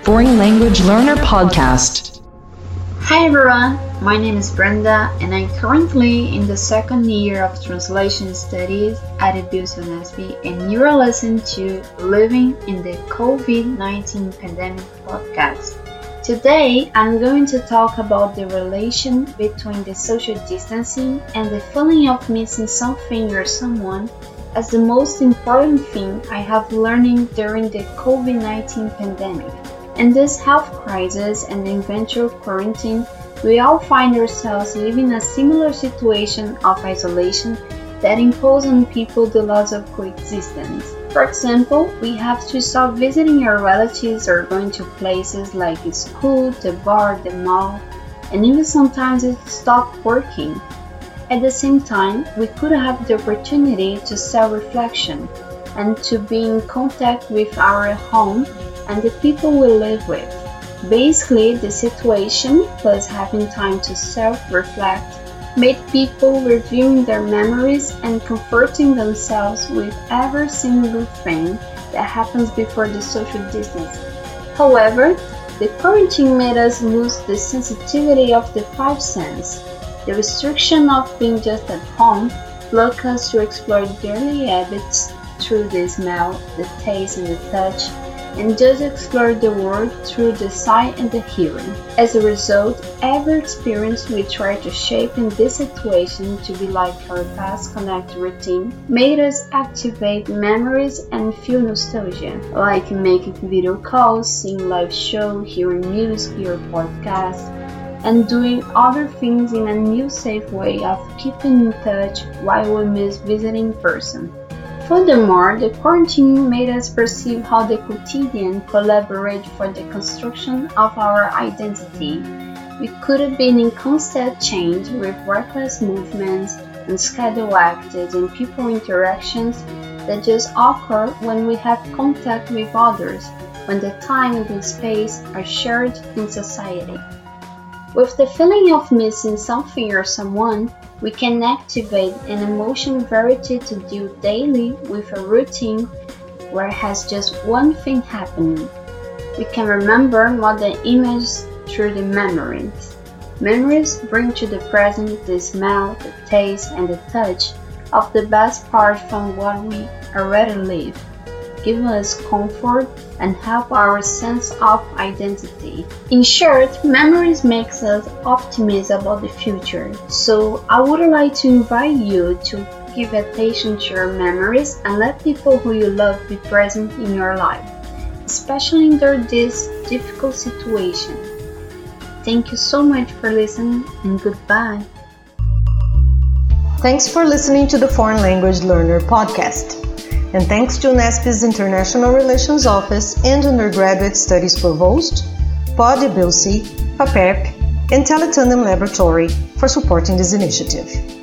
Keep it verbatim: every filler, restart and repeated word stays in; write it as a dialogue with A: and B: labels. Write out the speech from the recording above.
A: Foreign Language Learner Podcast.
B: Hi everyone, my name is Brenda and I'm currently in the second year of Translation Studies at Edilson Nesby, and you are listening to Living in the COVID nineteen Pandemic Podcast. Today I'm going to talk about the relation between the social distancing and the feeling of missing something or someone as the most important thing I have learned during the COVID nineteen pandemic. In this health crisis and eventual quarantine, we all find ourselves living a similar situation of isolation that imposes on people the loss of coexistence. For example, we have to stop visiting our relatives or going to places like school, the bar, the mall, and even sometimes it stopped working. At the same time, we could have the opportunity to self-reflection and to be in contact with our home and the people we live with. Basically, the situation, plus having time to self-reflect, made people reviewing their memories and comforting themselves with every single thing that happens before the social distance. However, the quarantine made us lose the sensitivity of the five senses. The restriction of being just at home blocked us to explore daily habits through the smell, the taste, and the touch, and just explore the world through the sight and the hearing. As a result, every experience we try to shape in this situation to be like our past connected routine made us activate memories and feel nostalgia, like making video calls, seeing live shows, hearing music, or podcasts, and doing other things in a new safe way of keeping in touch while we miss visiting in person. Furthermore, the quarantine made us perceive how the quotidian collaborate for the construction of our identity. We could have been in constant change with reckless movements and scheduled activities and people interactions that just occur when we have contact with others, when the time and the space are shared in society. With the feeling of missing something or someone, we can activate an emotion variety to deal daily with a routine where it has just one thing happening. We can remember more than images through the memories. Memories bring to the present the smell, the taste, and the touch of the best part from what we already live, give us comfort and help our sense of identity. In short, memories makes us optimistic about the future. So I would like to invite you to give attention to your memories and let people who you love be present in your life, especially during this difficult situation. Thank you so much for listening and goodbye.
C: Thanks for listening to the Foreign Language Learner Podcast. And thanks to Nesby's International Relations Office and Undergraduate Studies Provost, Pod Ebilsi, FAPERP, and Teletandem Laboratory for supporting this initiative.